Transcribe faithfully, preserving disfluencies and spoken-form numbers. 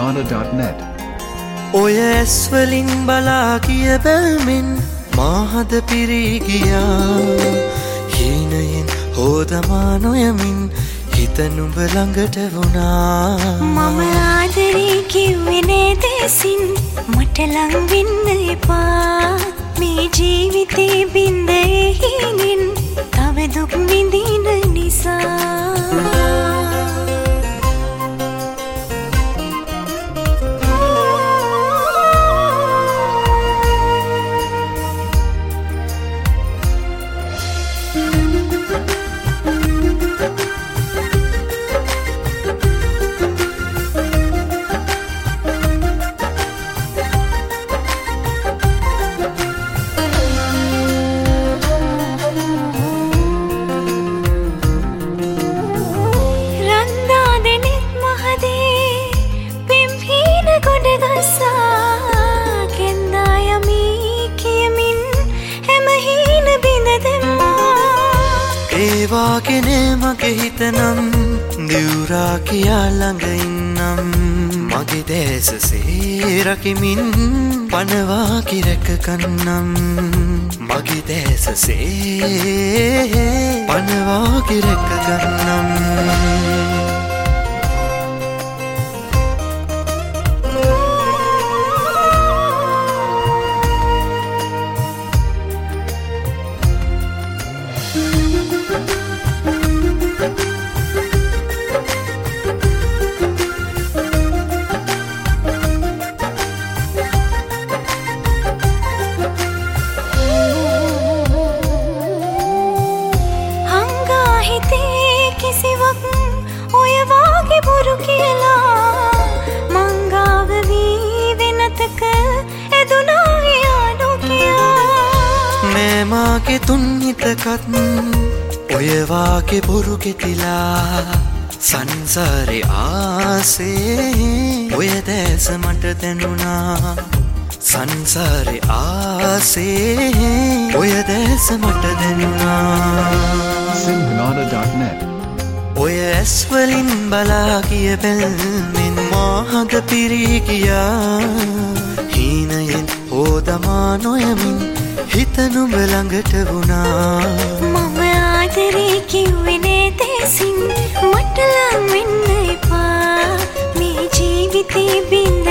simbanada dot net ඔය ඇස් වලින් බලා කිය බැල්මින් මාහද පිරී ගියා හීනයෙන් හොදමා නොයමින් හිත නුඹ ළඟට වුණා මම ආදරේ කිව්වේ නේද සින් මට ලං වෙන්න එපා මේ ජීවිතේ බින්දේ හිමින් තව දුක් විඳින නිසා ඒවාගෙනේ මගේ හිතනම් දිවුරා කියා ළඟ ඉන්නම් මගේ දැස සේරකිමින් පනවා කිරක කන්නම් මගේ දැස සේ පනවා කිරක කන්නම් මාගේ තුන් හිතකත් ඔය වාගේ බොරු කෙතිලා සංසාරේ ආසේ ඔය දැස මට දැනුණා සංසාරේ ආසේ ඔය දැස මට දැනුණා simbanada dot net ඔය ඇස් වලින් බලා කිය බැල්මින් මාහද පිරී ගියා හීනයෙන් හොදමා නොයමින් හිත නුඹ ළඟට වුණා මම ආදරේ කිව්වේ නේද සින් මට ලං වෙන්න එපා මේ ජීවිතේ බින්